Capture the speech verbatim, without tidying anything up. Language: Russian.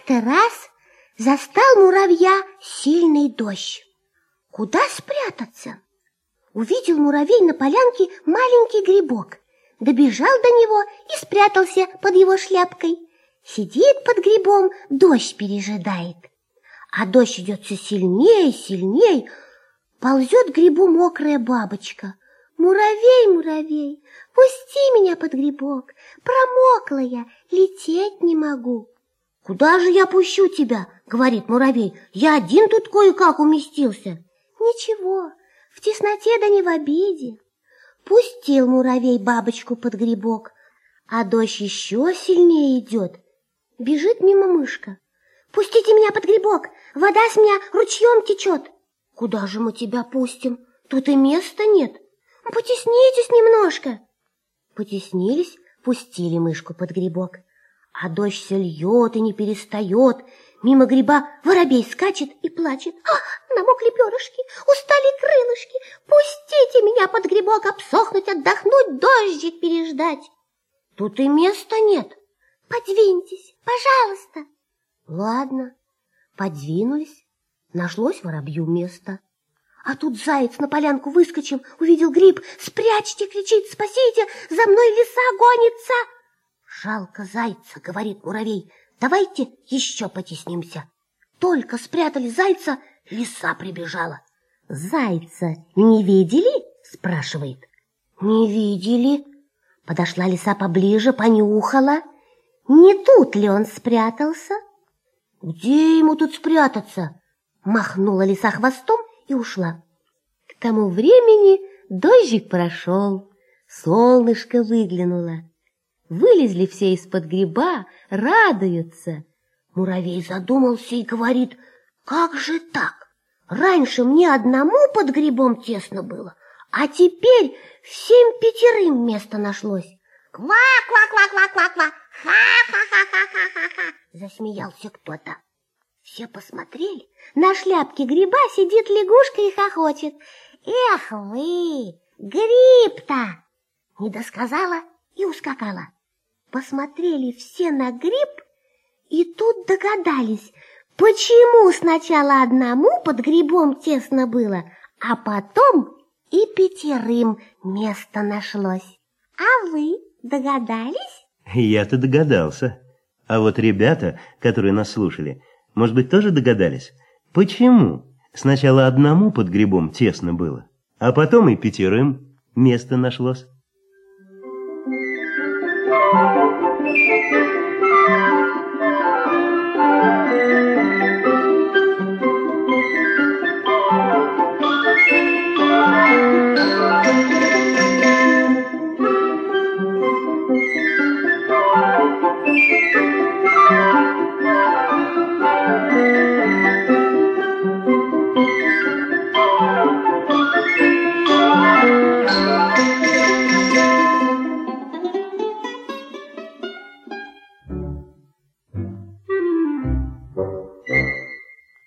Как-то раз застал муравья сильный дождь. Куда спрятаться? Увидел муравей на полянке маленький грибок, добежал до него и спрятался под его шляпкой. Сидит под грибом, дождь пережидает. А дождь идет все сильнее и сильнее. Ползет к грибу мокрая бабочка. «Муравей, муравей, пусти меня под грибок, промокла я, лететь не могу». «Куда же я пущу тебя?» — говорит муравей. «Я один тут кое-как уместился». «Ничего, в тесноте да не в обиде». Пустил муравей бабочку под грибок, а дождь еще сильнее идет. Бежит мимо мышка. «Пустите меня под грибок, вода с меня ручьем течет». «Куда же мы тебя пустим? Тут и места нет». «Потеснитесь немножко». Потеснились, пустили мышку под грибок. А дождь все льет и не перестает. Мимо гриба воробей скачет и плачет. «Ах, намокли перышки, устали крылышки, пустите меня под грибок обсохнуть, отдохнуть, дождик переждать». «Тут и места нет». «Подвиньтесь, пожалуйста». Ладно, подвинулись, нашлось воробью место. А тут заяц на полянку выскочил, увидел гриб. «Спрячьте!» — кричит. «Спасите! За мной лиса гонится!» «Жалко зайца!» — говорит муравей. «Давайте еще потеснимся». Только спрятали зайца, лиса прибежала. «Зайца не видели?» — спрашивает. «Не видели». Подошла лиса поближе, понюхала. Не тут ли он спрятался? «Где ему тут спрятаться?» Махнула лиса хвостом и ушла. К тому времени дождик прошел, солнышко выглянуло. Вылезли все из-под гриба, радуются. Муравей задумался и говорит: «Как же так? Раньше мне одному под грибом тесно было, а теперь всем пятерым место нашлось». «Ква-ква-ква-ква-ква-ква! Ха-ха-ха-ха-ха-ха!» Засмеялся кто-то. Все посмотрели. На шляпке гриба сидит лягушка и хохочет. «Эх вы, гриб-то!» Не досказала и ускакала. Посмотрели все на гриб и тут догадались, почему сначала одному под грибом тесно было, а потом и пятерым место нашлось. А вы догадались? Я-то догадался. А вот ребята, которые нас слушали, может быть, тоже догадались, почему сначала одному под грибом тесно было, а потом и пятерым место нашлось?